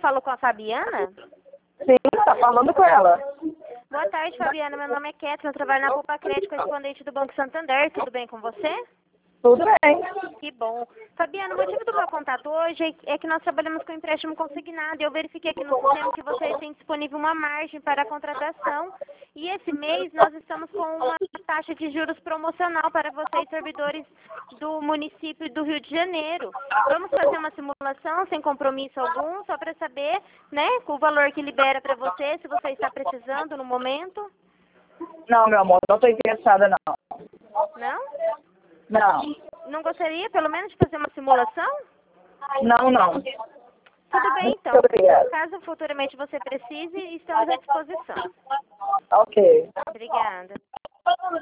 falo com a Fabiana? Sim, tá falando com ela. Boa tarde, Fabiana. Meu nome é Kétia, eu trabalho na Poupa Crédito, correspondente do Banco Santander. Tudo bem com você? Tudo bem. Que bom. Fabiana, o motivo do meu contato hoje é que nós trabalhamos com empréstimo consignado e eu verifiquei aqui no sistema que você tem disponível uma margem para a contratação. E esse mês nós estamos com uma taxa de juros promocional para vocês, servidores do município do Rio de Janeiro. Vamos fazer uma simulação sem compromisso algum, só para saber, né, o valor que libera para você, se você está precisando no momento. Não, meu amor, não tô interessada, não. Não? Não. Não gostaria, pelo menos, de fazer uma simulação? Não, não. Tudo bem, então. Muito obrigada. Caso futuramente você precise, estamos à disposição. Ok. Obrigada.